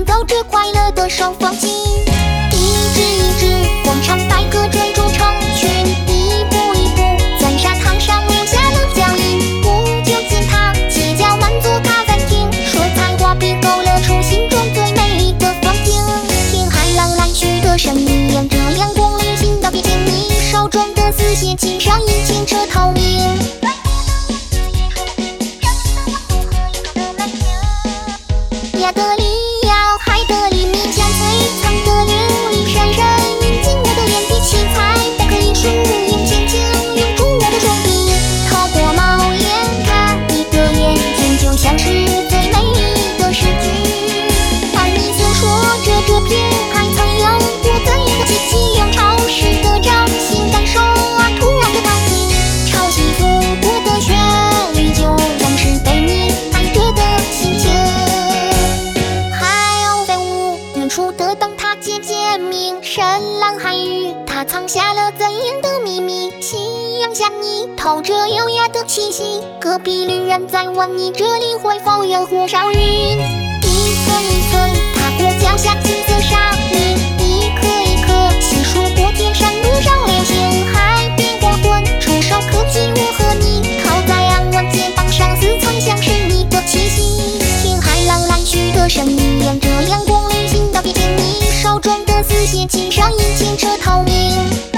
绕着快乐的手风景。一支一支广场白鸽追逐成群，一步一步在沙滩上留下了脚印。不久见他街角满座咖啡厅，说彩画笔勾勒出心中最美丽的风景。听海浪来去的声音，沿着阳光旅行到别见你手中的丝线，轻上映清澈透明。亚得里亚海的黎明，像璀璨的琉璃闪闪，引进我的眼底七彩，不可一数，用轻轻拥住我的双臂。透过猫眼看你的眼睛，就像是最美丽的诗句。而你诉说着这片海曾有过怎样的奇迹，用潮湿的掌心感受突然的抗议。潮汐拂过的旋律，就像是被你爱着的心情。处的灯塔渐渐明，深蓝海域，它藏下了怎样的秘密？夕阳下你透着优雅的气息，隔壁旅人在问你这里会否有火烧云？一寸一寸踏过脚下金色沙砾，一颗一颗细数过天山路上流星。海边黄昏，触手可及我和你，靠在岸湾肩膀上，似曾相识你的气息。听海浪来去的声音，沿着阳光旅行到别见你手中的丝线，轻上映清澈透明。